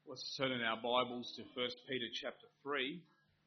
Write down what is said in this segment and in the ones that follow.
Let's turn in our Bibles to 1 Peter chapter 3.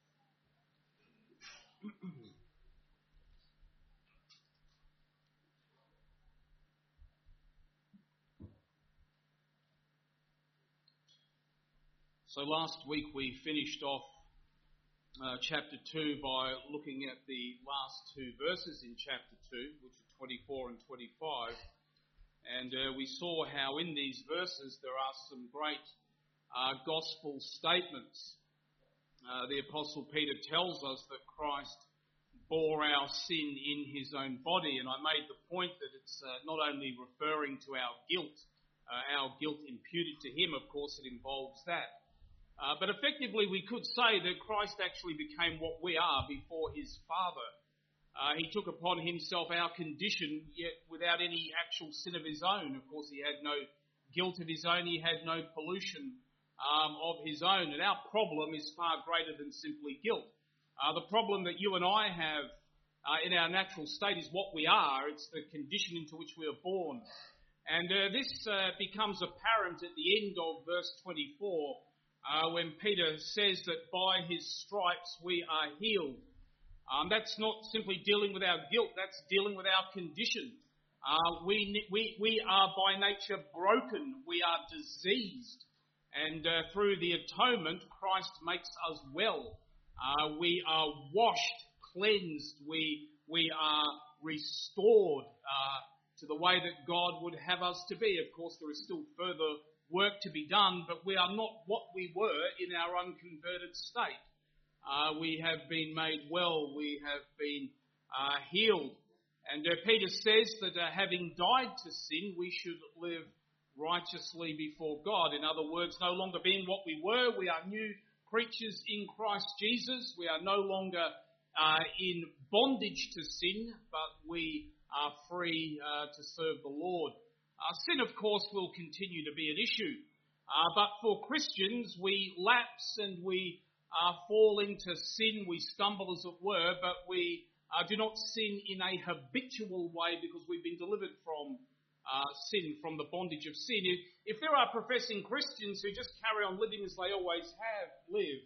So last week we finished off chapter 2 by looking at the last two verses in chapter 2, which are 24 and 25. And we saw how in these verses there are some great gospel statements. The Apostle Peter tells us that Christ bore our sin in his own body, and I made the point that it's not only referring to our guilt imputed to him, of course it involves that, but effectively we could say that Christ actually became what we are before his Father. He took upon himself our condition, yet without any actual sin of his own. Of course, he had no guilt of his own, he had no pollution of his own, and our problem is far greater than simply guilt. The problem that you and I have in our natural state is what we are. It's the condition into which we are born. And this becomes apparent at the end of verse 24 when Peter says that by his stripes we are healed. That's not simply dealing with our guilt, that's dealing with our condition. We are by nature broken, we are diseased. And through the atonement, Christ makes us well. We are washed, cleansed, we are restored to the way that God would have us to be. Of course, there is still further work to be done, but we are not what we were in our unconverted state. We have been made well, we have been healed. And Peter says that having died to sin, we should live righteously before God. In other words, no longer being what we were, we are new creatures in Christ Jesus. We are no longer in bondage to sin, but we are free to serve the Lord. Sin, of course, will continue to be an issue. But for Christians, we lapse and we fall into sin. We stumble, as it were, but we do not sin in a habitual way because we've been delivered from sin, from the bondage of sin. If there are professing Christians who just carry on living as they always have lived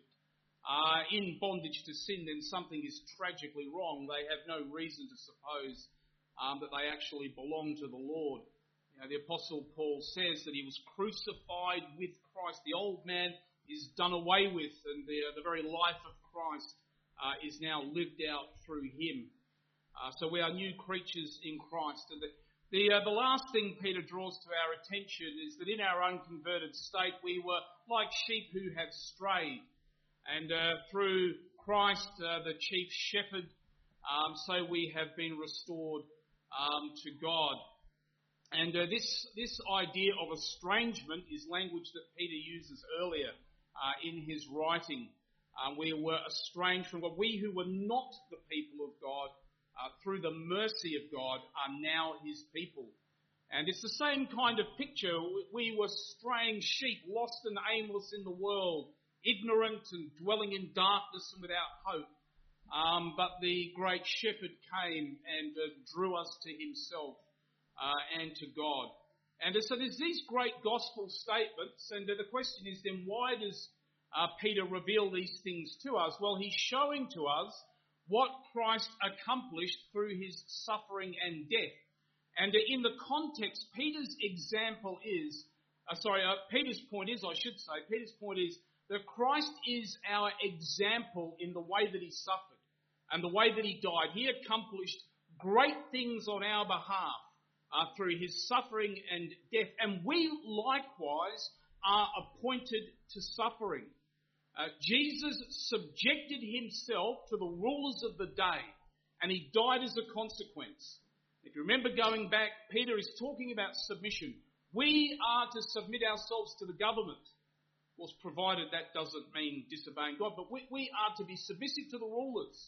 in bondage to sin, then something is tragically wrong. They have no reason to suppose that they actually belong to the Lord. You know, the Apostle Paul says that he was crucified with Christ. The old man is done away with, and the very life of Christ is now lived out through him. So we are new creatures in Christ. And the last thing Peter draws to our attention is that in our unconverted state we were like sheep who have strayed. And through Christ, the chief shepherd, so we have been restored to God. And this idea of estrangement is language that Peter uses earlier in his writing. We were estranged from God. We who were not the people of God, through the mercy of God, are now his people. And it's the same kind of picture. We were straying sheep, lost and aimless in the world, ignorant and dwelling in darkness and without hope. But the great shepherd came and drew us to himself and to God. And so there's these great gospel statements, and the question is then, why does Peter reveal these things to us? Well, he's showing to us what Christ accomplished through his suffering and death. And in the context, Peter's point is that Christ is our example in the way that he suffered and the way that he died. He accomplished great things on our behalf through his suffering and death, and we likewise are appointed to suffering. Jesus subjected himself to the rulers of the day, and he died as a consequence. If you remember going back, Peter is talking about submission. We are to submit ourselves to the government. Of course, provided that doesn't mean disobeying God, but we are to be submissive to the rulers.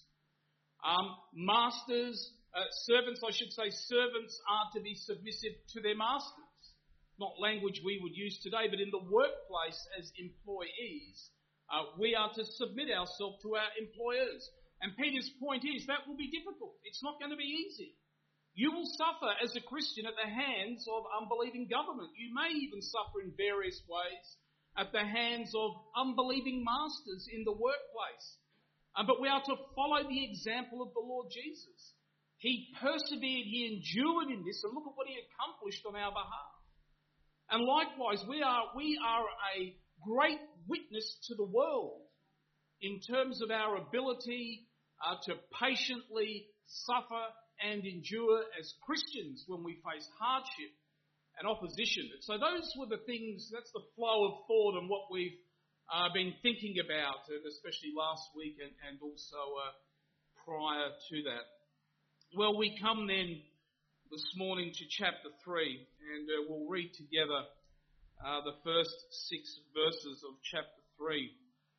Servants are to be submissive to their masters. Not language we would use today, but in the workplace as employees, we are to submit ourselves to our employers. And Peter's point is that will be difficult. It's not going to be easy. You will suffer as a Christian at the hands of unbelieving government. You may even suffer in various ways at the hands of unbelieving masters in the workplace. But we are to follow the example of the Lord Jesus. He persevered, he endured in this, and look at what he accomplished on our behalf. And likewise, we are a great witness to the world in terms of our ability to patiently suffer and endure as Christians when we face hardship and opposition. So those were the things, that's the flow of thought and what we've been thinking about, especially last week and also prior to that. Well, we come then this morning to chapter 3, and we'll read together the first 6 verses of chapter 3.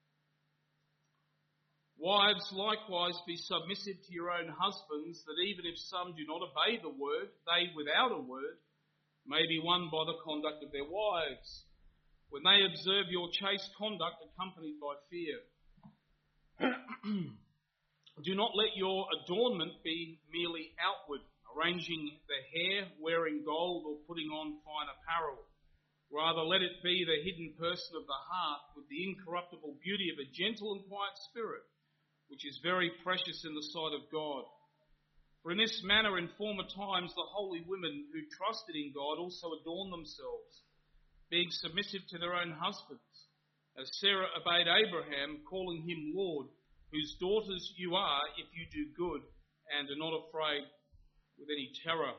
Wives, likewise, be submissive to your own husbands, that even if some do not obey the word, they without a word may be won by the conduct of their wives, when they observe your chaste conduct accompanied by fear. Do not let your adornment be merely outward, arranging the hair, wearing gold, or putting on fine apparel. Rather, let it be the hidden person of the heart, with the incorruptible beauty of a gentle and quiet spirit, which is very precious in the sight of God. For in this manner, in former times, the holy women who trusted in God also adorned themselves, being submissive to their own husbands, as Sarah obeyed Abraham, calling him Lord, whose daughters you are if you do good and are not afraid with any terror.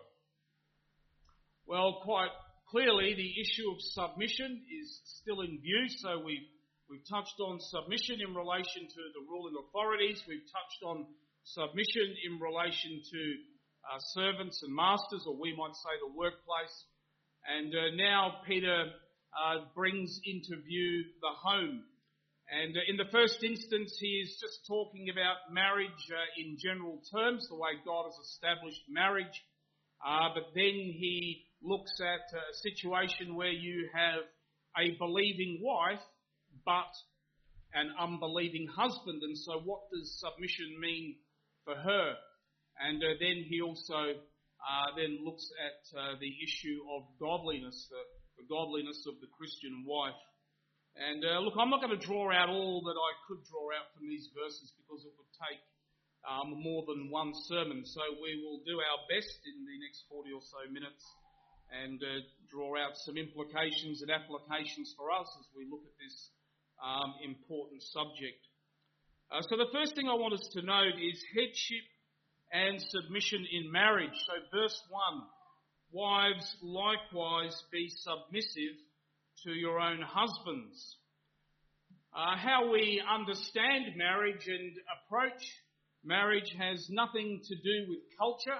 Well, quite clearly, the issue of submission is still in view. So we've touched on submission in relation to the ruling authorities. We've touched on submission in relation to servants and masters, or we might say the workplace. And now Peter brings into view the home. And in the first instance, he is just talking about marriage in general terms, the way God has established marriage. But then he looks at a situation where you have a believing wife, but an unbelieving husband. And so what does submission mean for her? And then he also then looks at the issue of godliness, the godliness of the Christian wife. And look, I'm not going to draw out all that I could draw out from these verses because it would take more than one sermon. So we will do our best in the next 40 or so minutes and draw out some implications and applications for us as we look at this important subject. So the first thing I want us to note is headship and submission in marriage. So verse 1, wives likewise be submissive to your own husbands. How we understand marriage and approach marriage has nothing to do with culture.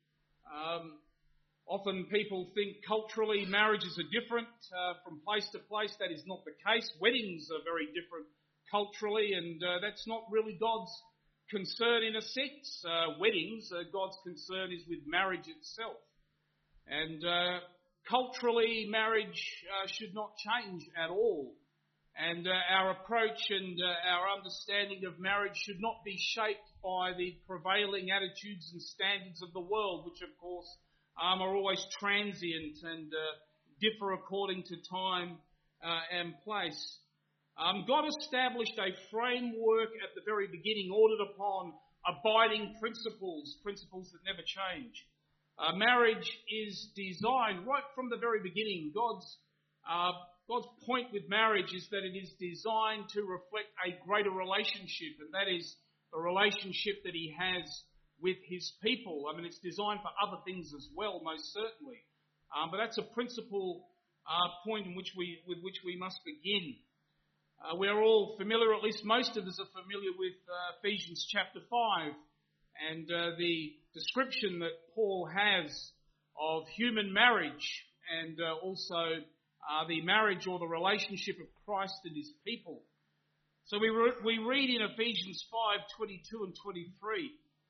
Often people think culturally marriages are different from place to place. That is not the case. Weddings are very different culturally, and that's not really God's concern in a sense. Weddings, God's concern is with marriage itself. And culturally, marriage should not change at all. And our approach and our understanding of marriage should not be shaped by the prevailing attitudes and standards of the world, which of course are always transient and differ according to time and place. God established a framework at the very beginning, ordered upon abiding principles that never change. Marriage is designed right from the very beginning. God's point with marriage is that it is designed to reflect a greater relationship, and that is the relationship that He has with His people. I mean, it's designed for other things as well, most certainly. But that's a principal point with which we must begin. We are all familiar, at least most of us are familiar with Ephesians chapter 5 and the description that Paul has of human marriage and also the marriage or the relationship of Christ and His people. So we read in Ephesians 5:22 and 23,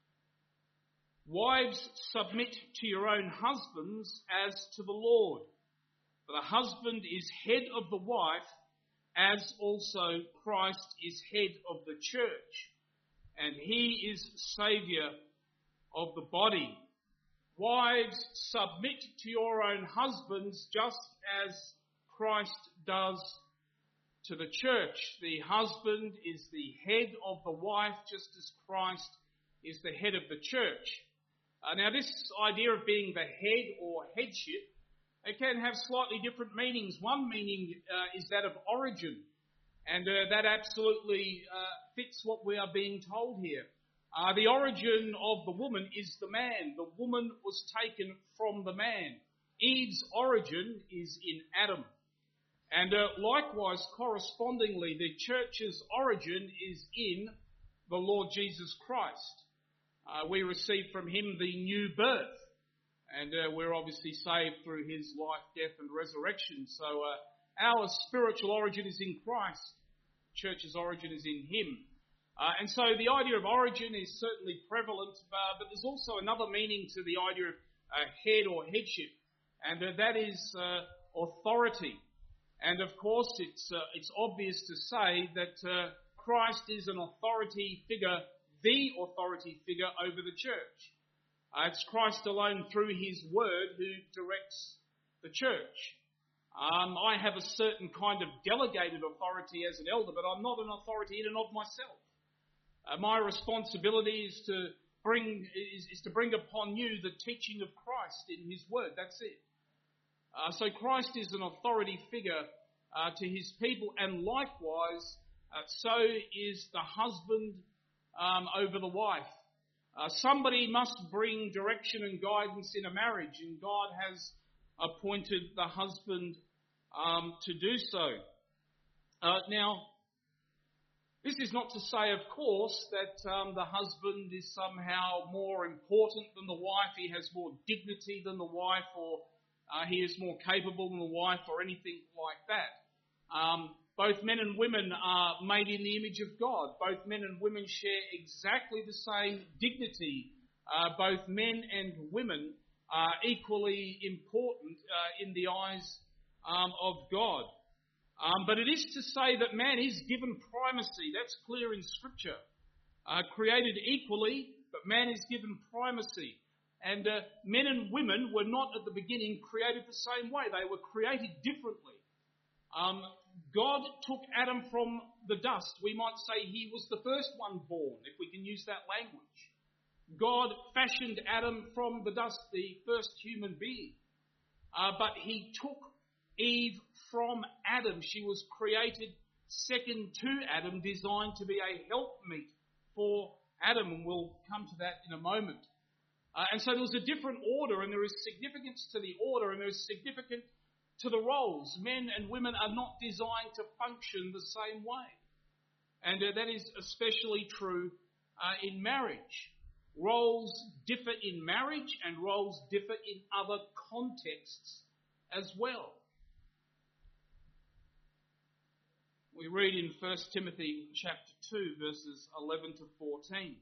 wives, submit to your own husbands as to the Lord. For the husband is head of the wife, as also Christ is head of the church, and He is Saviour of the body. Wives, submit to your own husbands just as Christ does to the church. The husband is the head of the wife, just as Christ is the head of the church. Now, this idea of being the head or headship, it can have slightly different meanings. One meaning is that of origin, and that absolutely fits what we are being told here. The origin of the woman is the man. The woman was taken from the man. Eve's origin is in Adam. And likewise, correspondingly, the church's origin is in the Lord Jesus Christ. We receive from him the new birth, and we're obviously saved through his life, death and resurrection. So our spiritual origin is in Christ. Church's origin is in him. And so the idea of origin is certainly prevalent, but there's also another meaning to the idea of head or headship, and that is authority. And of course, it's obvious to say that Christ is an authority figure, the authority figure over the church. It's Christ alone through his word who directs the church. I have a certain kind of delegated authority as an elder, but I'm not an authority in and of myself. My responsibility is to bring upon you the teaching of Christ in his word. That's it. So Christ is an authority figure to his people, and likewise, so is the husband over the wife. Somebody must bring direction and guidance in a marriage, and God has appointed the husband to do so. Now, this is not to say, of course, that the husband is somehow more important than the wife, he has more dignity than the wife, or he is more capable than the wife, or anything like that. Both men and women are made in the image of God. Both men and women share exactly the same dignity. Both men and women are equally important in the eyes of God. But it is to say that man is given primacy. That's clear in Scripture. Created equally, but man is given primacy. And men and women were not at the beginning created the same way. They were created differently. God took Adam from the dust. We might say he was the first one born, if we can use that language. God fashioned Adam from the dust, the first human being. But he took Eve from Adam. She was created second to Adam, designed to be a helpmeet for Adam, and we'll come to that in a moment. And so there was a different order, and there is significance to the order, and there is significance to the roles. Men and women are not designed to function the same way. And that is especially true in marriage. Roles differ in marriage, and roles differ in other contexts as well. We read in 1 Timothy chapter 2, verses 11 to 14.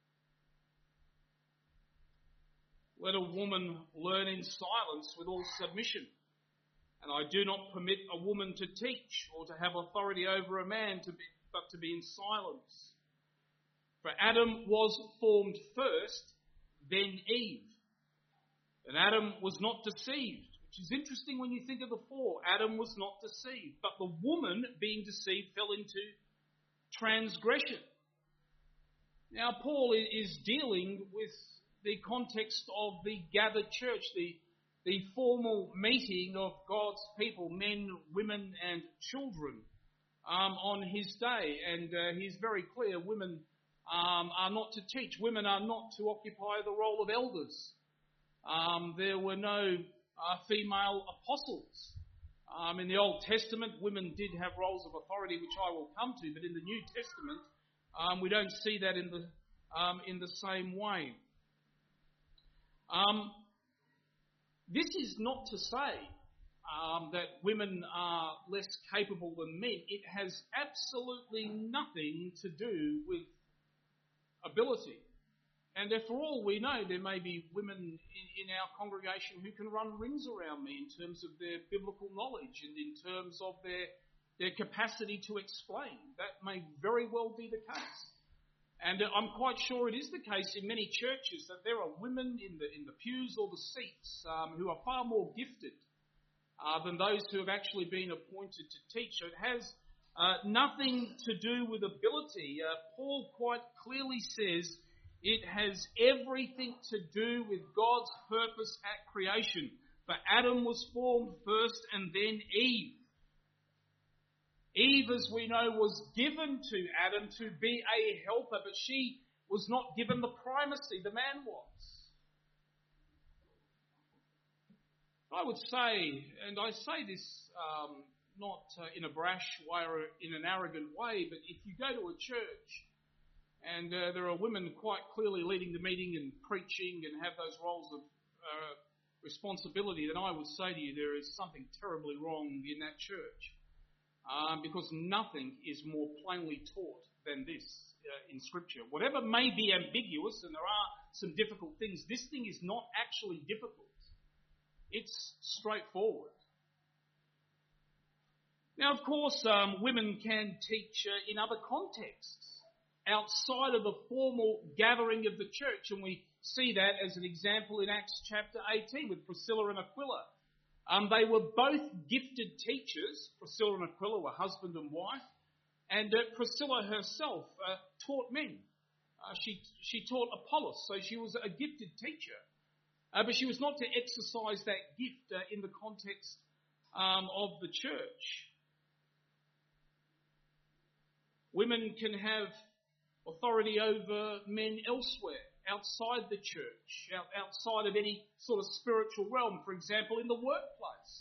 Let a woman learn in silence with all submission. And I do not permit a woman to teach or to have authority over a man, but to be in silence. For Adam was formed first, then Eve. And Adam was not deceived, which is interesting when you think of the fall. Adam was not deceived, but the woman, being deceived, fell into transgression. Now, Paul is dealing with the context of the gathered church, the formal meeting of God's people, men, women and children, on his day. And he's very clear, women are not to teach. Women are not to occupy the role of elders. There were no female apostles. In the Old Testament, women did have roles of authority, which I will come to, but in the New Testament, we don't see that in the same way. This is not to say that women are less capable than men. It has absolutely nothing to do with ability. And for all we know, there may be women in our congregation who can run rings around me in terms of their biblical knowledge and in terms of their capacity to explain. That may very well be the case. And I'm quite sure it is the case in many churches that there are women in the pews or the seats who are far more gifted than those who have actually been appointed to teach. So it has nothing to do with ability. Paul quite clearly says it has everything to do with God's purpose at creation. For Adam was formed first and then Eve. Eve, as we know, was given to Adam to be a helper, but she was not given the primacy. The man was. I would say, and I say this not in a brash way or in an arrogant way, but if you go to a church and there are women quite clearly leading the meeting and preaching and have those roles of responsibility, then I would say to you there is something terribly wrong in that church. Because nothing is more plainly taught than this in Scripture. Whatever may be ambiguous, and there are some difficult things, this thing is not actually difficult. It's straightforward. Now, of course, women can teach in other contexts outside of the formal gathering of the church, and we see that as an example in Acts chapter 18 with Priscilla and Aquila. They were both gifted teachers. Priscilla and Aquila were husband and wife, and Priscilla herself taught men. She taught Apollos, so she was a gifted teacher. But she was not to exercise that gift in the context of the church. Women can have authority over men elsewhere, outside the church, outside of any sort of spiritual realm, for example, in the workplace.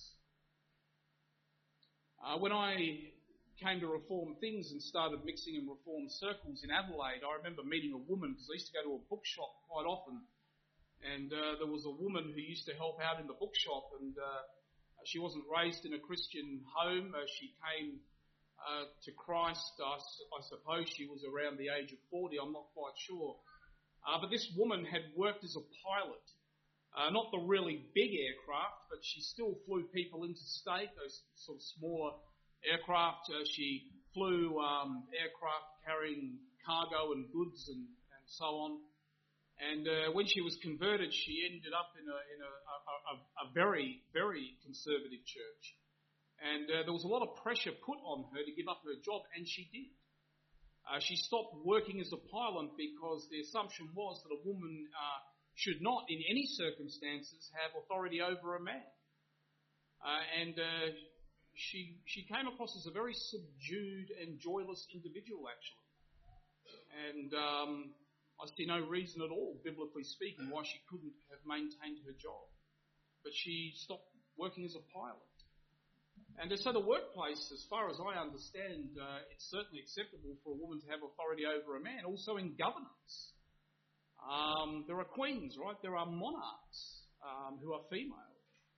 When I came to Reform things and started mixing in Reform circles in Adelaide, I remember meeting a woman, because I used to go to a bookshop quite often, and there was a woman who used to help out in the bookshop, and she wasn't raised in a Christian home. She came to Christ, I suppose she was around the age of 40, I'm not quite sure. But this woman had worked as a pilot, not the really big aircraft, but she still flew people interstate, those sort of smaller aircraft. She flew aircraft carrying cargo and goods and so on. And when she was converted, she ended up in a very, very conservative church. And there was a lot of pressure put on her to give up her job, and she did. She stopped working as a pilot because the assumption was that a woman should not, in any circumstances, have authority over a man. And she came across as a very subdued and joyless individual, actually. And I see no reason at all, biblically speaking, why she couldn't have maintained her job. But she stopped working as a pilot. And so the workplace, as far as I understand, it's certainly acceptable for a woman to have authority over a man. Also in governance. There are queens, right? There are monarchs who are female.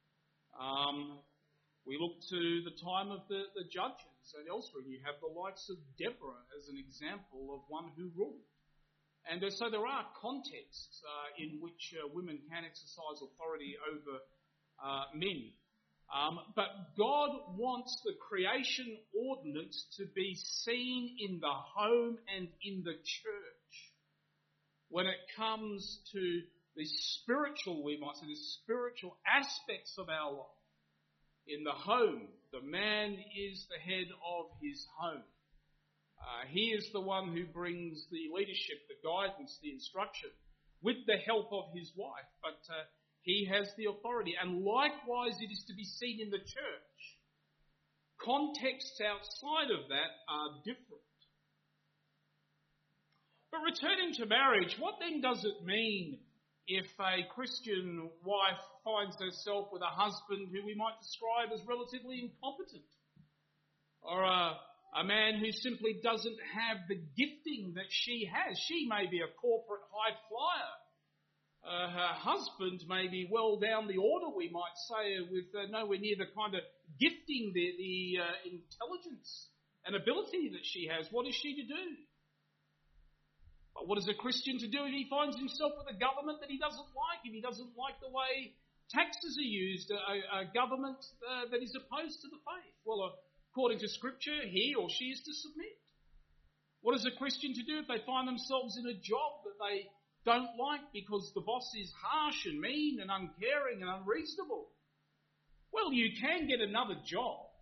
We look to the time of the judges and elsewhere. You have the likes of Deborah as an example of one who ruled. And so there are contexts in which women can exercise authority over men. But God wants the creation ordinance to be seen in the home and in the church. When it comes to the spiritual, we might say, the spiritual aspects of our life. In the home, the man is the head of his home. He is the one who brings the leadership, the guidance, the instruction, with the help of his wife. But he has the authority. And likewise, it is to be seen in the church. Contexts outside of that are different. But returning to marriage, what then does it mean if a Christian wife finds herself with a husband who we might describe as relatively incompetent? Or a man who simply doesn't have the gifting that she has? She may be a corporate high flyer. Her husband may be well down the order, we might say, with nowhere near the kind of gifting, the intelligence and ability that she has. What is she to do? Well, what is a Christian to do if he finds himself with a government that he doesn't like, if he doesn't like the way taxes are used, a government that is opposed to the faith? Well, according to Scripture, he or she is to submit. What is a Christian to do if they find themselves in a job that they don't like because the boss is harsh and mean and uncaring and unreasonable? Well, you can get another job.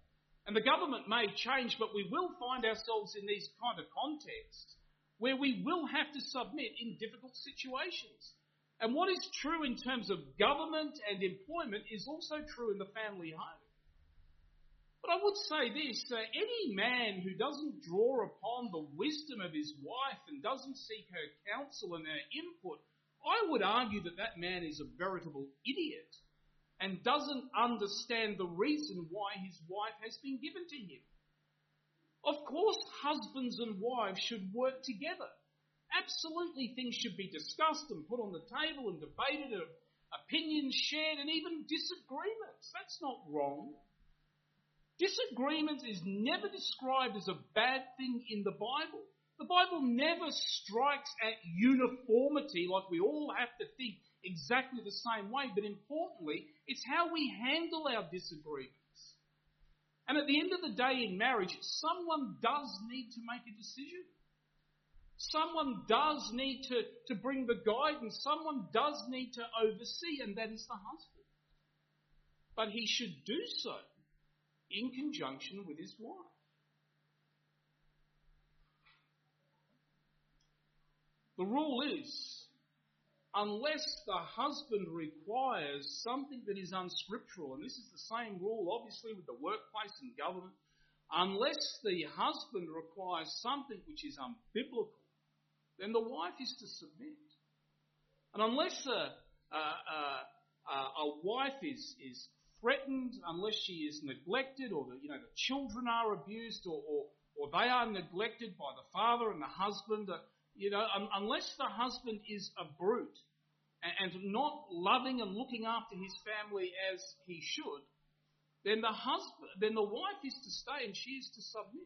And the government may change, but we will find ourselves in these kind of contexts where we will have to submit in difficult situations. And what is true in terms of government and employment is also true in the family home. But I would say this, any man who doesn't draw upon the wisdom of his wife and doesn't seek her counsel and her input, I would argue that that man is a veritable idiot and doesn't understand the reason why his wife has been given to him. Of course, husbands and wives should work together. Absolutely, things should be discussed and put on the table and debated, and opinions shared, and even disagreements. That's not wrong. Disagreement is never described as a bad thing in the Bible. The Bible never strikes at uniformity, like we all have to think exactly the same way, but importantly, it's how we handle our disagreements. And at the end of the day in marriage, someone does need to make a decision. Someone does need to bring the guidance. Someone does need to oversee, and that is the husband. But he should do so in conjunction with his wife. The rule is, unless the husband requires something that is unscriptural, and this is the same rule obviously with the workplace and government, unless the husband requires something which is unbiblical, then the wife is to submit. And unless a wife is threatened, unless she is neglected, or the children are abused, or they are neglected by the father and the husband, unless the husband is a brute and not loving and looking after his family as he should, then the wife is to stay and she is to submit.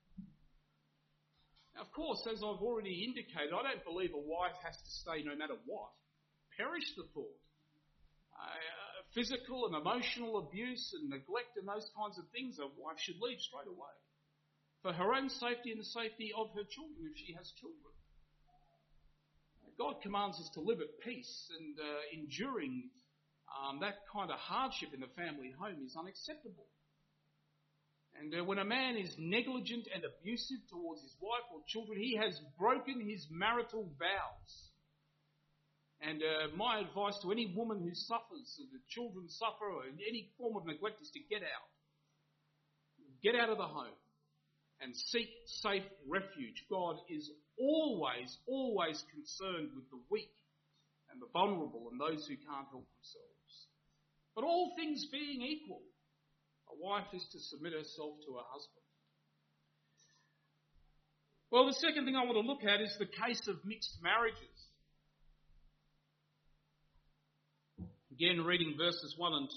Now, of course, as I've already indicated, I don't believe a wife has to stay no matter what. Perish the thought. Physical and emotional abuse and neglect and those kinds of things, a wife should leave straight away for her own safety and the safety of her children if she has children. God commands us to live at peace, and enduring that kind of hardship in the family home is unacceptable. And when a man is negligent and abusive towards his wife or children, he has broken his marital vows. And my advice to any woman who suffers, or the children suffer, or any form of neglect is to get out. Get out of the home and seek safe refuge. God is always concerned with the weak and the vulnerable and those who can't help themselves. But all things being equal, a wife is to submit herself to her husband. Well, the second thing I want to look at is the case of mixed marriages. Again, reading verses 1 and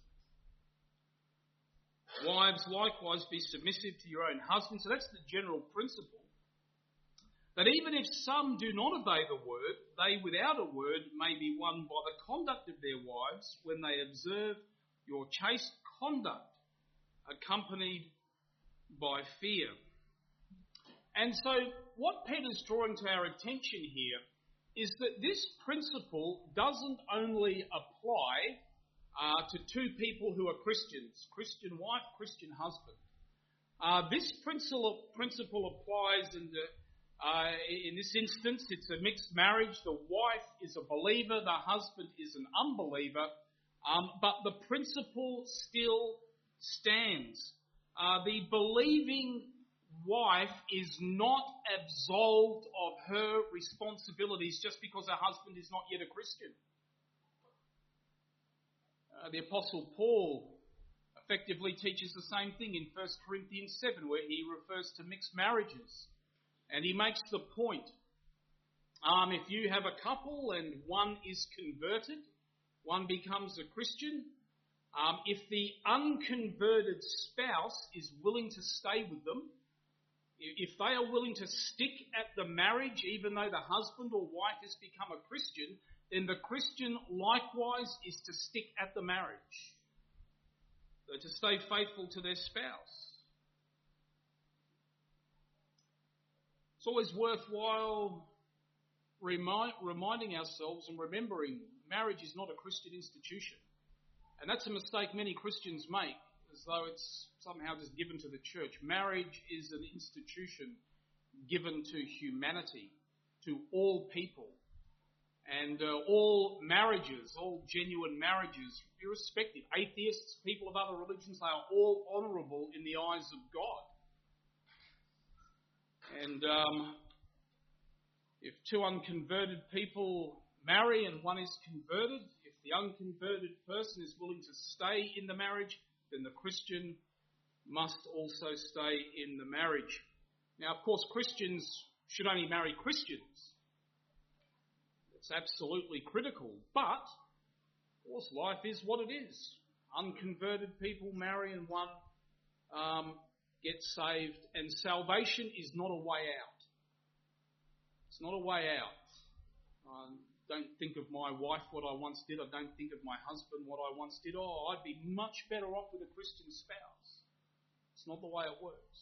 2. Wives, likewise, be submissive to your own husbands. So that's the general principle. That even if some do not obey the word, they without a word may be won by the conduct of their wives when they observe your chaste conduct, accompanied by fear. And so what Peter's drawing to our attention here is that this principle doesn't only apply to two people who are Christians, Christian wife, Christian husband. This principle applies in this instance. It's a mixed marriage. The wife is a believer, the husband is an unbeliever, but the principle still stands. The believing wife is not absolved of her responsibilities just because her husband is not yet a Christian. The Apostle Paul effectively teaches the same thing in 1 Corinthians 7, where he refers to mixed marriages. And he makes the point, if you have a couple and one is converted, one becomes a Christian, if the unconverted spouse is willing to stay with them, if they are willing to stick at the marriage, even though the husband or wife has become a Christian, then the Christian likewise is to stick at the marriage, to stay faithful to their spouse. It's always worthwhile reminding ourselves and remembering marriage is not a Christian institution. And that's a mistake many Christians make. as though it's somehow just given to the church. Marriage is an institution given to humanity, to all people. And all marriages, all genuine marriages, irrespective, atheists, people of other religions, they are all honourable in the eyes of God. And if two unconverted people marry and one is converted, if the unconverted person is willing to stay in the marriage, then the Christian must also stay in the marriage. Now, of course, Christians should only marry Christians. It's absolutely critical. But, of course, life is what it is. Unconverted people marry and one gets saved. And salvation is not a way out. It's not a way out. I don't think of my wife what I once did. I don't think of my husband what I once did. Oh, I'd be much better off with a Christian spouse. It's not the way it works.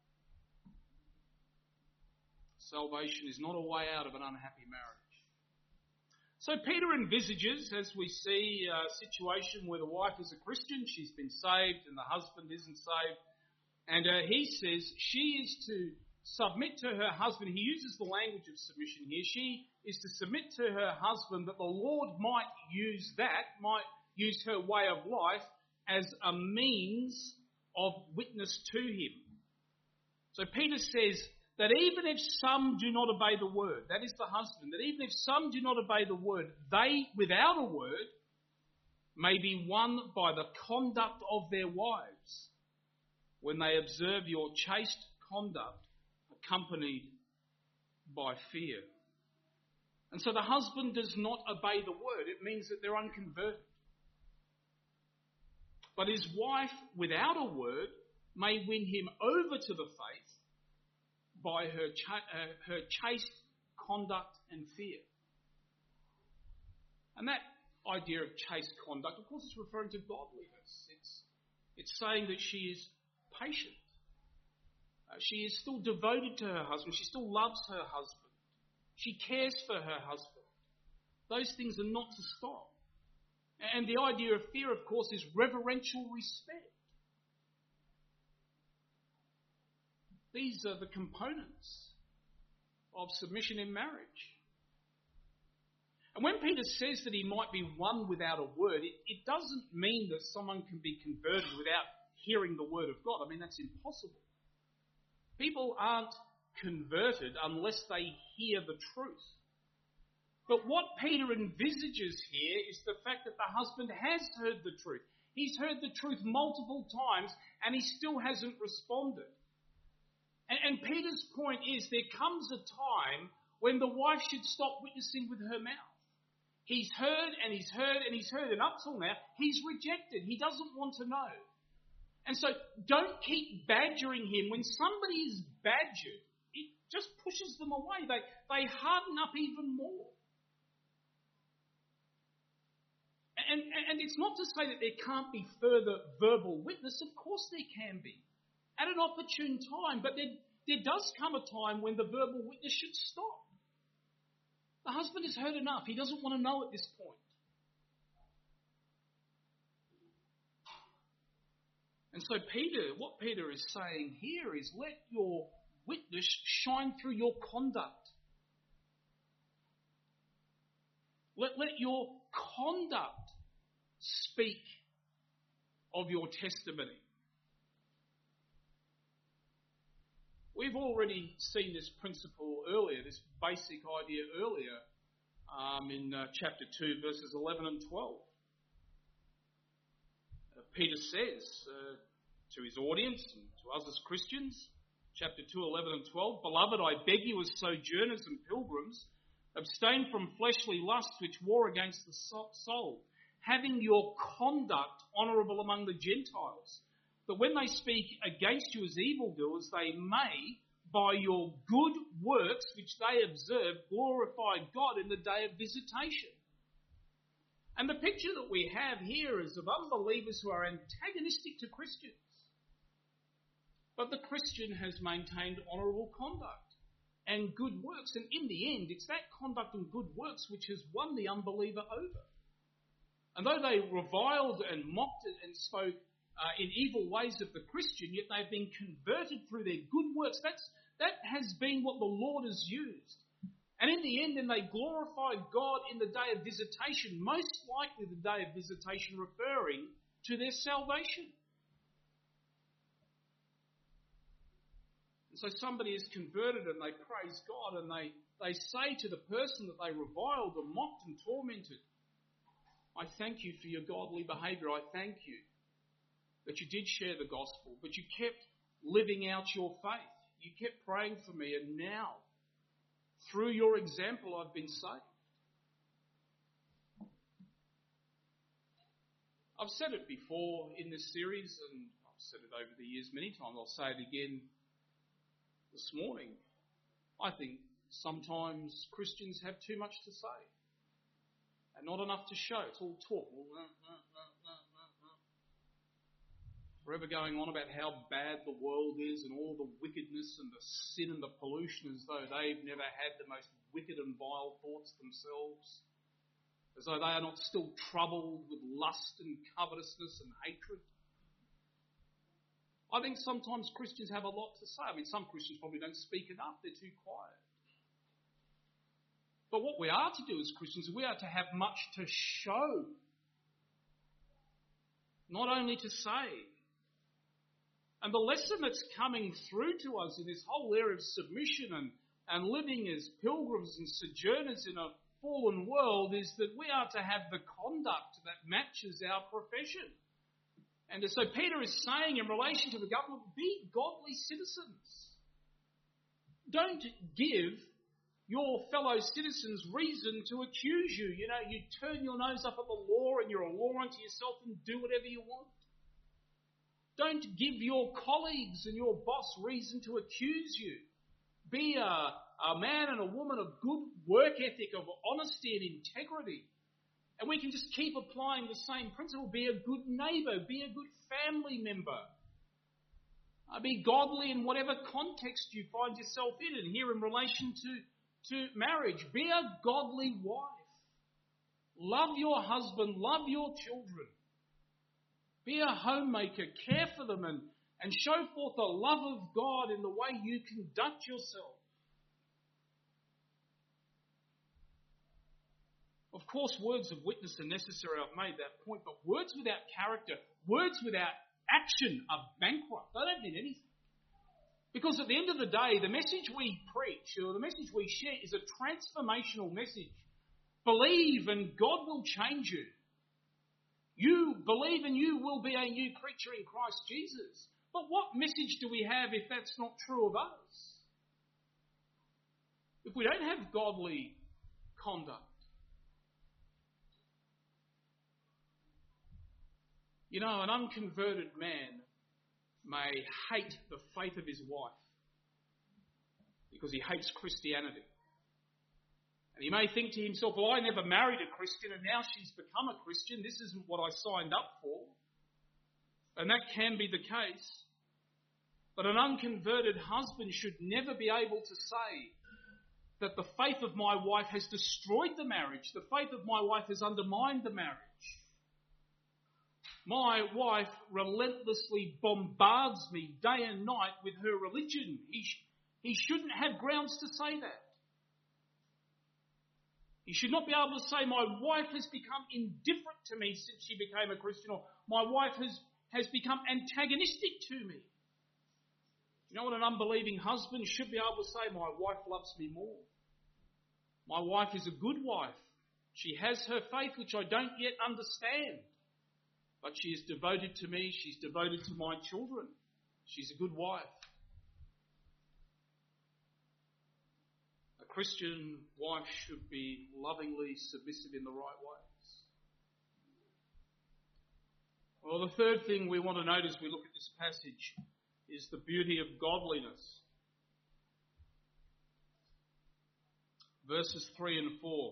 Salvation is not a way out of an unhappy marriage. So Peter envisages, as we see, a situation where the wife is a Christian, she's been saved, and the husband isn't saved. And he says she is to submit to her husband. He uses the language of submission here. She is to submit to her husband that the Lord might use her way of life as a means of witness to him. So Peter says that even if some do not obey the word, that is the husband, that even if some do not obey the word, they, without a word, may be won by the conduct of their wives when they observe your chaste conduct accompanied by fear. And so the husband does not obey the word. It means that they're unconverted. But his wife, without a word, may win him over to the faith by her chaste conduct and fear. And that idea of chaste conduct, of course, is referring to godliness. It's saying that she is patient. She is still devoted to her husband. She still loves her husband. She cares for her husband. Those things are not to stop. And the idea of fear, of course, is reverential respect. These are the components of submission in marriage. And when Peter says that he might be won without a word, it doesn't mean that someone can be converted without hearing the word of God. I mean, that's impossible. People aren't converted unless they hear the truth. But what Peter envisages here is the fact that the husband has heard the truth. He's heard the truth multiple times and he still hasn't responded. And Peter's point is there comes a time when the wife should stop witnessing with her mouth. He's heard and he's heard and he's heard, and up till now, he's rejected. He doesn't want to know. And so don't keep badgering him. When somebody is badgered, it just pushes them away. They harden up even more. And it's not to say that there can't be further verbal witness. Of course there can be. At an opportune time, but there does come a time when the verbal witness should stop. The husband has heard enough. He doesn't want to know at this point. And so what Peter is saying here is let your witness shine through your conduct. Let your conduct speak of your testimony. We've already seen this principle earlier, this basic idea earlier in chapter 2, verses 11 and 12. Peter says to his audience and to us as Christians, chapter 2, 11 and 12, "Beloved, I beg you as sojourners and pilgrims, abstain from fleshly lusts which war against the soul, having your conduct honourable among the Gentiles, that when they speak against you as evildoers, they may, by your good works which they observe, glorify God in the day of visitation." And the picture that we have here is of unbelievers who are antagonistic to Christians. But the Christian has maintained honourable conduct and good works. And in the end, it's that conduct and good works which has won the unbeliever over. And though they reviled and mocked and spoke in evil ways of the Christian, yet they've been converted through their good works. That has been what the Lord has used. And in the end, then they glorify God in the day of visitation, most likely the day of visitation referring to their salvation. And so somebody is converted and they praise God and they say to the person that they reviled and mocked and tormented, I thank you for your godly behaviour. I thank you that you did share the gospel, but you kept living out your faith. You kept praying for me, and now, through your example, I've been saved. I've said it before in this series, and I've said it over the years many times. I'll say it again this morning. I think sometimes Christians have too much to say and not enough to show. It's all talk. Forever going on about how bad the world is and all the wickedness and the sin and the pollution, as though they've never had the most wicked and vile thoughts themselves, as though they are not still troubled with lust and covetousness and hatred. I think sometimes Christians have a lot to say. I mean, some Christians probably don't speak enough. They're too quiet. But what we are to do as Christians, we are to have much to show, not only to say. And the lesson that's coming through to us in this whole area of submission and living as pilgrims and sojourners in a fallen world is that we are to have the conduct that matches our profession. And so Peter is saying in relation to the government, be godly citizens. Don't give your fellow citizens reason to accuse you. You know, you turn your nose up at the law and you're a law unto yourself and do whatever you want. Don't give your colleagues and your boss reason to accuse you. Be a man and a woman of good work ethic, of honesty and integrity. And we can just keep applying the same principle. Be a good neighbour. Be a good family member. Be godly in whatever context you find yourself in. And here in relation to marriage, be a godly wife. Love your husband. Love your children. Be a homemaker, care for them and show forth the love of God in the way you conduct yourself. Of course, words of witness are necessary, I've made that point, but words without character, words without action are bankrupt. They don't mean anything. Because at the end of the day, the message we preach or the message we share is a transformational message. Believe and God will change you. You believe and you will be a new creature in Christ Jesus. But what message do we have if that's not true of us? If we don't have godly conduct? You know, an unconverted man may hate the faith of his wife because he hates Christianity. And he may think to himself, well, I never married a Christian and now she's become a Christian. This isn't what I signed up for. And that can be the case. But an unconverted husband should never be able to say that the faith of my wife has destroyed the marriage. The faith of my wife has undermined the marriage. My wife relentlessly bombards me day and night with her religion. He shouldn't have grounds to say that. He should not be able to say, my wife has become indifferent to me since she became a Christian, or my wife has become antagonistic to me. You know what an unbelieving husband should be able to say? My wife loves me more. My wife is a good wife. She has her faith, which I don't yet understand. But she is devoted to me. She's devoted to my children. She's a good wife. A Christian wife should be lovingly submissive in the right ways. Well, the third thing we want to note as we look at this passage is the beauty of godliness. Verses 3 and 4.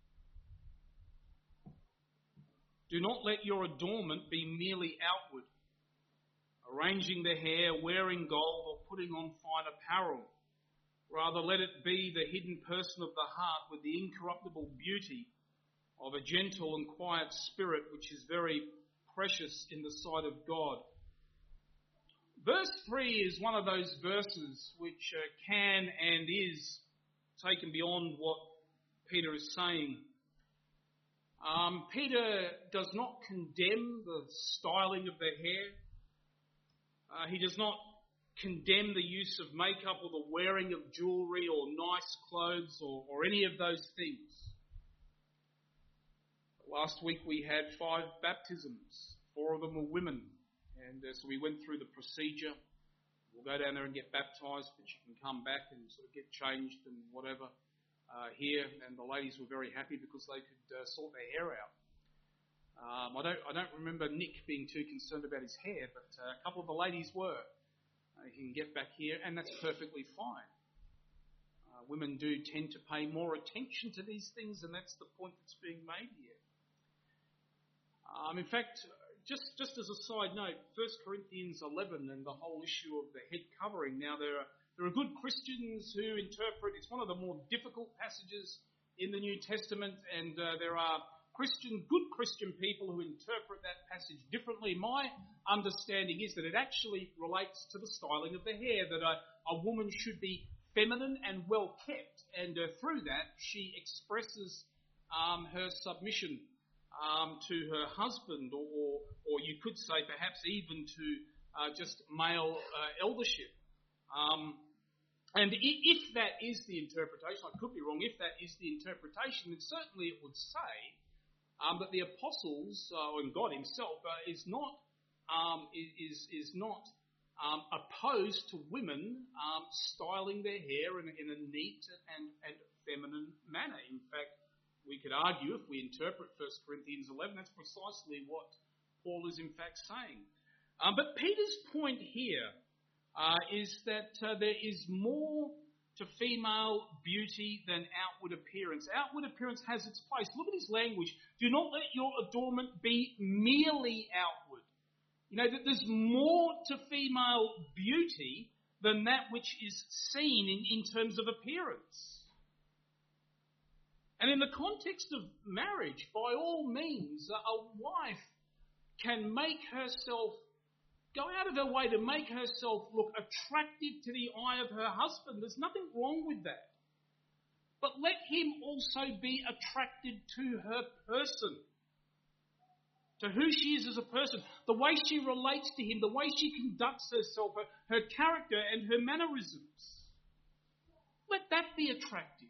Do not let your adornment be merely outward, arranging the hair, wearing gold, or putting on fine apparel. Rather, let it be the hidden person of the heart with the incorruptible beauty of a gentle and quiet spirit, which is very precious in the sight of God. Verse 3 is one of those verses which can and is taken beyond what Peter is saying. Peter does not condemn the styling of the hair. He does not condemn the use of makeup or the wearing of jewellery or nice clothes or any of those things. Last week we had 5 baptisms. 4 of them were women. And so we went through the procedure. We'll go down there and get baptised, but you can come back and sort of get changed and whatever here. And the ladies were very happy because they could sort their hair out. I don't remember Nick being too concerned about his hair, but a couple of the ladies were. He can get back here, and that's perfectly fine. Women do tend to pay more attention to these things, and that's the point that's being made here. In fact, just as a side note, 1 Corinthians 11 and the whole issue of the head covering. Now, there are good Christians who interpret, it's one of the more difficult passages in the New Testament, and there are good Christian people who interpret that passage differently. My understanding is that it actually relates to the styling of the hair, that a woman should be feminine and well kept, and through that she expresses her submission to her husband, or you could say perhaps even to just male eldership. And if that is the interpretation, I could be wrong, if that is the interpretation, then certainly it would say that the apostles and God Himself is not opposed to women styling their hair in a neat and feminine manner. In fact, we could argue, if we interpret 1 Corinthians 11, that's precisely what Paul is in fact saying. But Peter's point here is that there is more to female beauty than outward appearance. Outward appearance has its place. Look at his language. Do not let your adornment be merely outward. You know, that there's more to female beauty than that which is seen in terms of appearance. And in the context of marriage, by all means, a wife can make herself, go out of her way to make herself look attractive to the eye of her husband. There's nothing wrong with that. But let him also be attracted to her person, to who she is as a person, the way she relates to him, the way she conducts herself, her character and her mannerisms. Let that be attractive.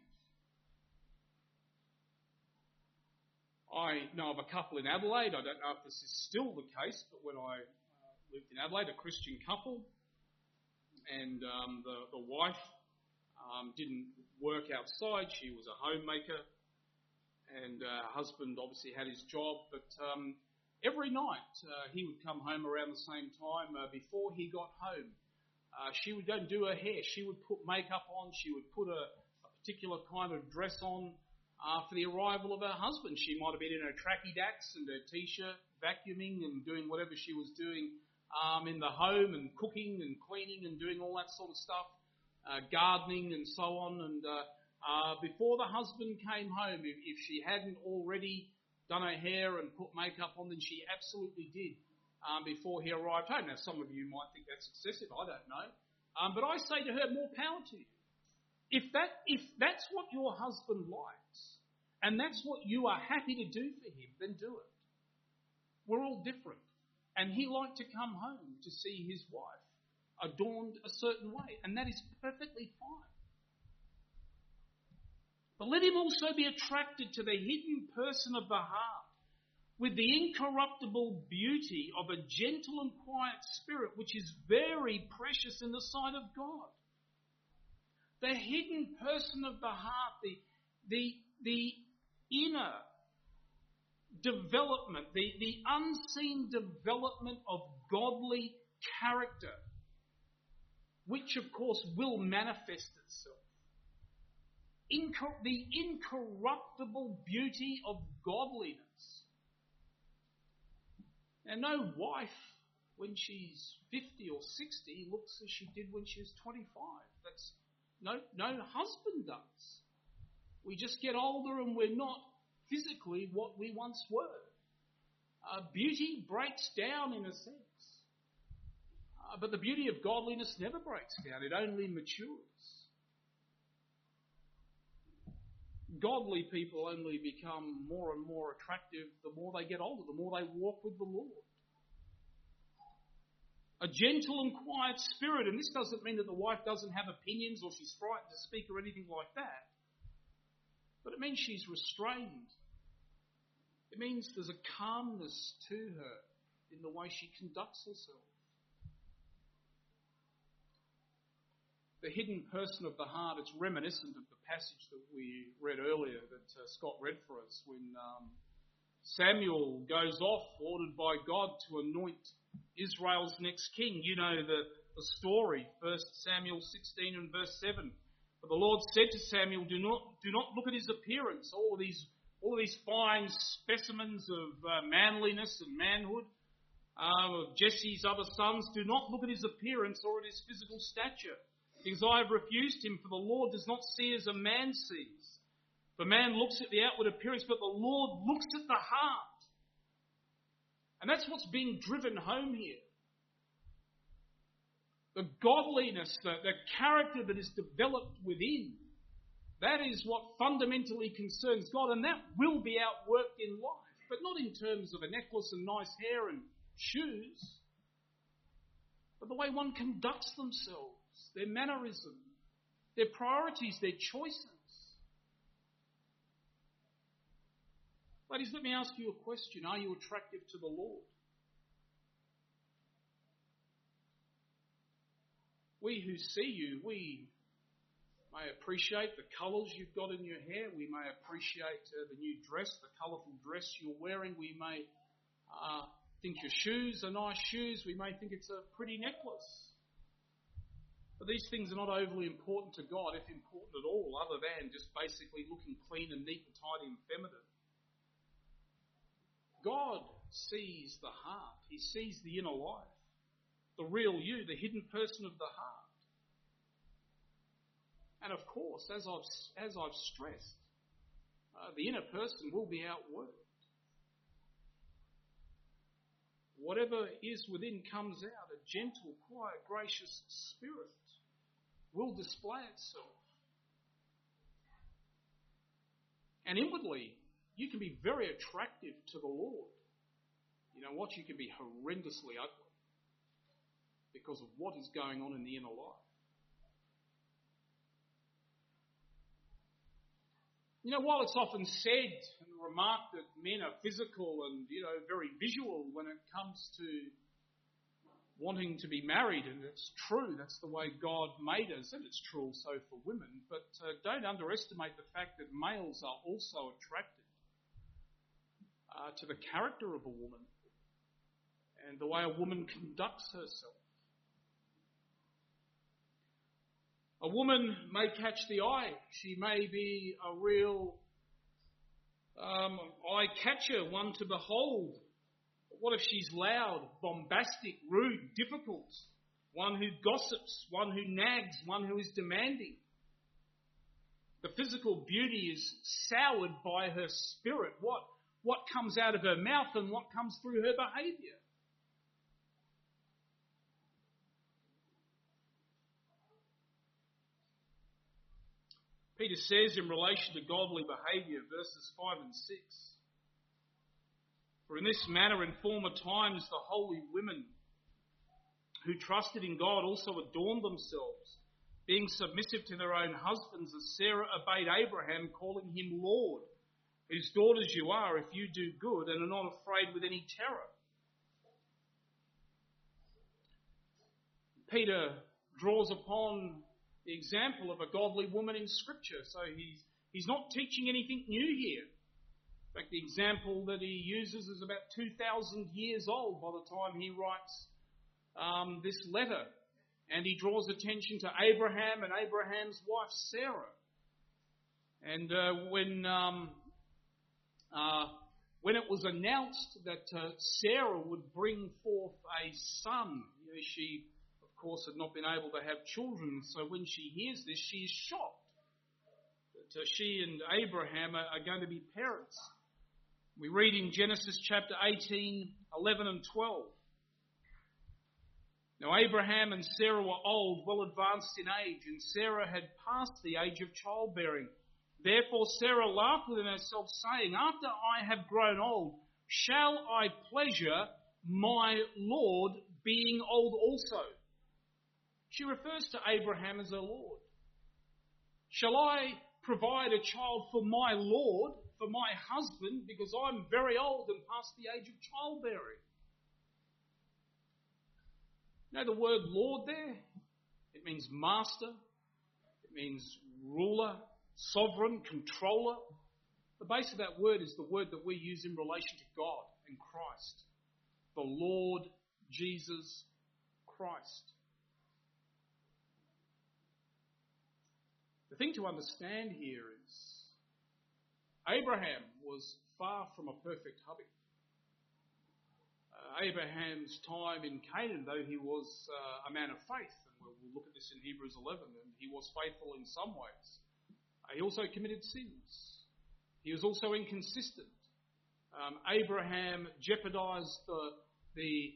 I know of a couple in Adelaide. I don't know if this is still the case, but when I lived in Adelaide, a Christian couple, and the wife didn't work outside. She was a homemaker, and her husband obviously had his job, but every night he would come home around the same time. Before he got home, she would go and do her hair. She would put makeup on. She would put a particular kind of dress on for the arrival of her husband. She might have been in her tracky dacks and her t-shirt, vacuuming and doing whatever she was doing in the home, and cooking and cleaning and doing all that sort of stuff, gardening and so on. And before the husband came home, if she hadn't already done her hair and put makeup on, then she absolutely did before he arrived home. Now, some of you might think that's excessive. I don't know. But I say to her, more power to you. If that's what your husband likes, and that's what you are happy to do for him, then do it. We're all different. And he liked to come home to see his wife adorned a certain way, and that is perfectly fine. But let him also be attracted to the hidden person of the heart, with the incorruptible beauty of a gentle and quiet spirit, which is very precious in the sight of God. The hidden person of the heart, the inner development, the unseen development of godly character, which of course will manifest itself. The incorruptible beauty of godliness. And no wife, when she's 50 or 60, looks as she did when she was 25. That's no husband does. We just get older and we're not physically what we once were. Beauty breaks down in a sense. But the beauty of godliness never breaks down. It only matures. Godly people only become more and more attractive the more they get older, the more they walk with the Lord. A gentle and quiet spirit, and this doesn't mean that the wife doesn't have opinions or she's frightened to speak or anything like that, but it means she's restrained. It means there's a calmness to her in the way she conducts herself. The hidden person of the heart, it's reminiscent of the passage that we read earlier, that Scott read for us, when Samuel goes off, ordered by God to anoint Israel's next king. You know the story, 1 Samuel 16 and verse 7. But the Lord said to Samuel, do not look at his appearance, all of these fine specimens of manliness and manhood of Jesse's other sons. Do not look at his appearance or at his physical stature, because I have refused him, for the Lord does not see as a man sees. For man looks at the outward appearance, but the Lord looks at the heart. And that's what's being driven home here. The godliness, the character that is developed within, that is what fundamentally concerns God, and that will be outworked in life, but not in terms of a necklace and nice hair and shoes, but the way one conducts themselves, their mannerism, their priorities, their choices. Ladies, let me ask you a question. Are you attractive to the Lord? We who see you, we may appreciate the colours you've got in your hair. We may appreciate the new dress, the colourful dress you're wearing. We may think your shoes are nice shoes. We may think it's a pretty necklace. But these things are not overly important to God, if important at all, other than just basically looking clean and neat and tidy and feminine. God sees the heart. He sees the inner life, the real you, the hidden person of the heart. And of course, as I've stressed, the inner person will be outworked. Whatever is within comes out. A gentle, quiet, gracious spirit will display itself. And inwardly, you can be very attractive to the Lord. You know what? You can be horrendously ugly because of what is going on in the inner life. You know, while it's often said and remarked that men are physical and, very visual when it comes to wanting to be married, and it's true, that's the way God made us, and it's true also for women, but don't underestimate the fact that males are also attracted to the character of a woman and the way a woman conducts herself. A woman may catch the eye. She may be a real eye-catcher, one to behold. But what if she's loud, bombastic, rude, difficult? One who gossips, one who nags, one who is demanding. The physical beauty is soured by her spirit. What comes out of her mouth and what comes through her behaviour. Peter says in relation to godly behaviour, verses 5 and 6, for in this manner in former times the holy women who trusted in God also adorned themselves, being submissive to their own husbands, as Sarah obeyed Abraham, calling him Lord, whose daughters you are if you do good and are not afraid with any terror. Peter draws upon the example of a godly woman in Scripture. So he's not teaching anything new here. In fact, the example that he uses is about 2,000 years old by the time he writes this letter. And he draws attention to Abraham and Abraham's wife Sarah. And when it was announced that Sarah would bring forth a son, she of course had not been able to have children, so when she hears this, she is shocked that she and Abraham are going to be parents. We read in Genesis chapter 18, 11 and 12. Now Abraham and Sarah were old, well advanced in age, and Sarah had passed the age of childbearing. Therefore Sarah laughed within herself, saying, After I have grown old, shall I pleasure my Lord being old also? She refers to Abraham as her Lord. Shall I provide a child for my Lord, for my husband, because I'm very old and past the age of childbearing? You know the word Lord there? It means master. It means ruler, sovereign, controller. The base of that word is the word that we use in relation to God and Christ. The Lord Jesus Christ. The thing to understand here is Abraham was far from a perfect hubby. Abraham's time in Canaan, though he was a man of faith, and we'll look at this in Hebrews 11, and he was faithful in some ways, he also committed sins. He was also inconsistent. Abraham jeopardized the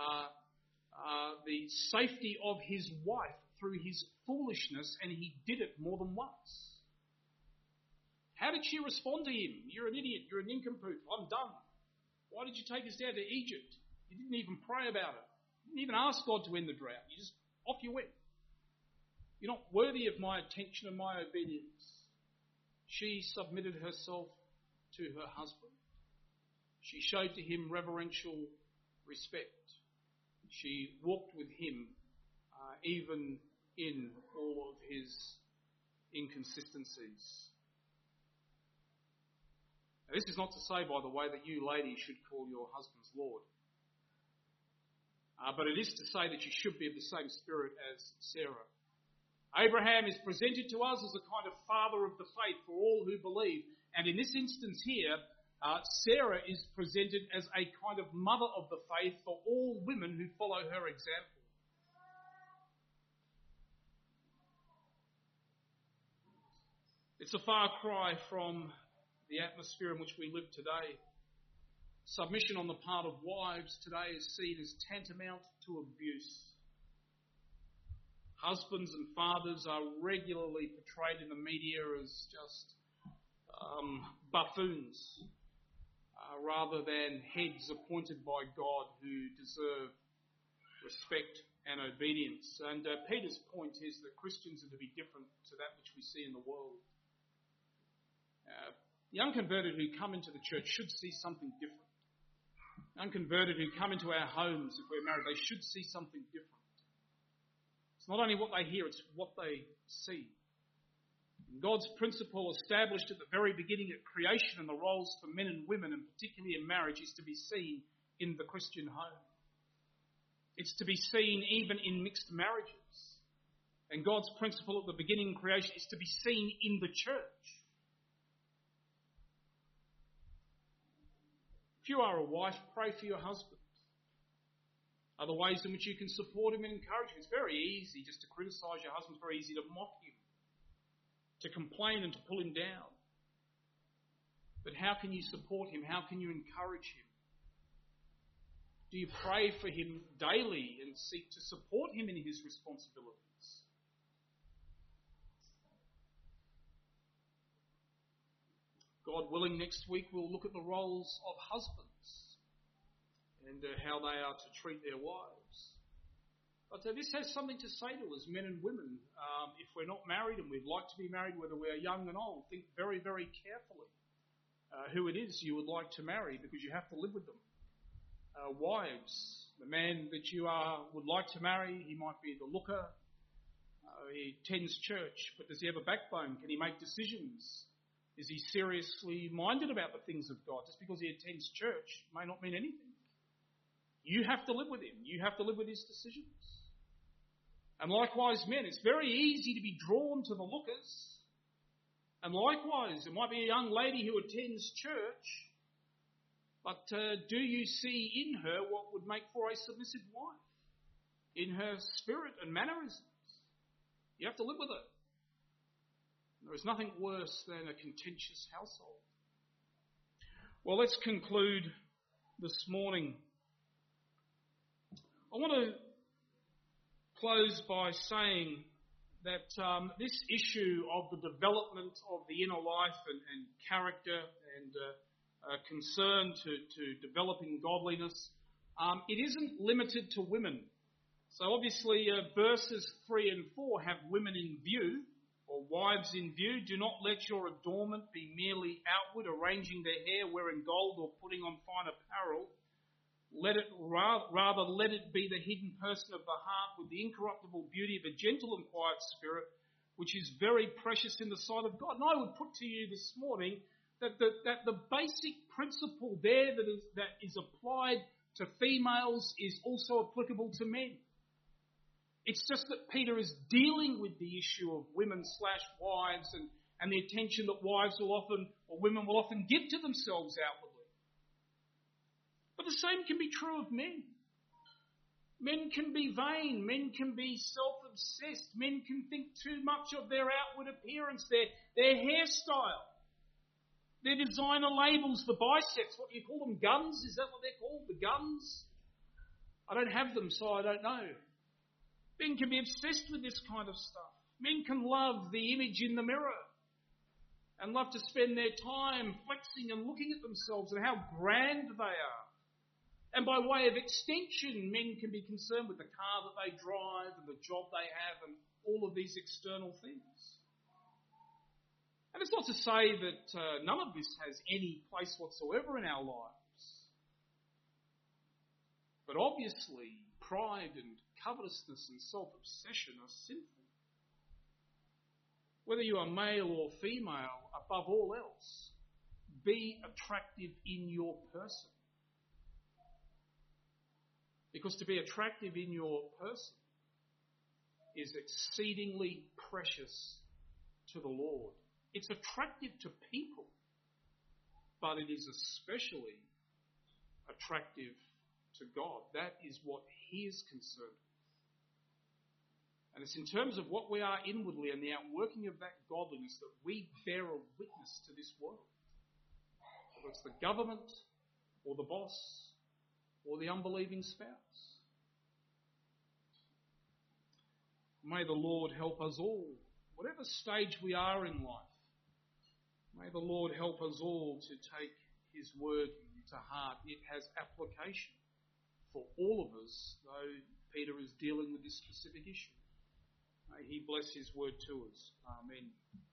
safety of his wife through his foolishness, and he did it more than once. How did she respond to him? You're an idiot. You're a nincompoop. I'm done. Why did you take us down to Egypt? You didn't even pray about it. You didn't even ask God to end the drought. You just, off you went. You're not worthy of my attention and my obedience. She submitted herself to her husband. She showed to him reverential respect. She walked with him even in all of his inconsistencies. Now, this is not to say, by the way, that you ladies should call your husbands Lord. But it is to say that you should be of the same spirit as Sarah. Abraham is presented to us as a kind of father of the faith for all who believe. And in this instance here, Sarah is presented as a kind of mother of the faith for all women who follow her example. It's a far cry from the atmosphere in which we live today. Submission on the part of wives today is seen as tantamount to abuse. Husbands and fathers are regularly portrayed in the media as just buffoons, rather than heads appointed by God who deserve respect and obedience. And Peter's point is that Christians are to be different to that which we see in the world. The unconverted who come into the church should see something different. Unconverted who come into our homes, if we're married, they should see something different. It's not only what they hear, it's what they see. God's principle established at the very beginning at creation and the roles for men and women, and particularly in marriage, is to be seen in the Christian home. It's to be seen even in mixed marriages. And God's principle at the beginning of creation is to be seen in the church. If you are a wife, pray for your husband. Other ways in which you can support him and encourage him. It's very easy just to criticise your husband. It's very easy to mock him, to complain and to pull him down. But how can you support him? How can you encourage him? Do you pray for him daily and seek to support him in his responsibilities? God willing, next week we'll look at the roles of husbands and how they are to treat their wives. But this has something to say to us, men and women. If we're not married and we'd like to be married, whether we're young and old, think very, very carefully who it is you would like to marry, because you have to live with them. Wives, the man that you would like to marry, he might be the looker. He attends church, but does he have a backbone? Can he make decisions? Is he seriously minded about the things of God? Just because he attends church may not mean anything. You have to live with him. You have to live with his decisions. And likewise, men, it's very easy to be drawn to the lookers. And likewise, it might be a young lady who attends church, but do you see in her what would make for a submissive wife? In her spirit and mannerisms. You have to live with her. There is nothing worse than a contentious household. Well, let's conclude this morning. I want to close by saying that this issue of the development of the inner life and character and concern to developing godliness, it isn't limited to women. So obviously verses 3 and 4 have women in view, or wives in view. Do not let your adornment be merely outward, arranging their hair, wearing gold, or putting on fine apparel. Rather let it be the hidden person of the heart with the incorruptible beauty of a gentle and quiet spirit, which is very precious in the sight of God. And I would put to you this morning that the basic principle there that is applied to females is also applicable to men. It's just that Peter is dealing with the issue of women/wives and the attention that women will often give to themselves outwardly. But the same can be true of men. Men can be vain. Men can be self-obsessed. Men can think too much of their outward appearance, their hairstyle, their designer labels, the biceps. What do you call them? Guns? Is that what they're called? The guns? I don't have them, so I don't know. Men can be obsessed with this kind of stuff. Men can love the image in the mirror and love to spend their time flexing and looking at themselves and how grand they are. And by way of extension, men can be concerned with the car that they drive and the job they have and all of these external things. And it's not to say that none of this has any place whatsoever in our lives. But obviously, pride and covetousness and self-obsession are sinful. Whether you are male or female, above all else, be attractive in your person. Because to be attractive in your person is exceedingly precious to the Lord. It's attractive to people, but it is especially attractive to God. That is what He is concerned with. And it's in terms of what we are inwardly and the outworking of that godliness that we bear a witness to this world. Whether it's the government or the boss or the unbelieving spouse. May the Lord help us all, whatever stage we are in life. May the Lord help us all to take His word to heart. It has application for all of us, though Peter is dealing with this specific issue. May He bless His word to us. Amen.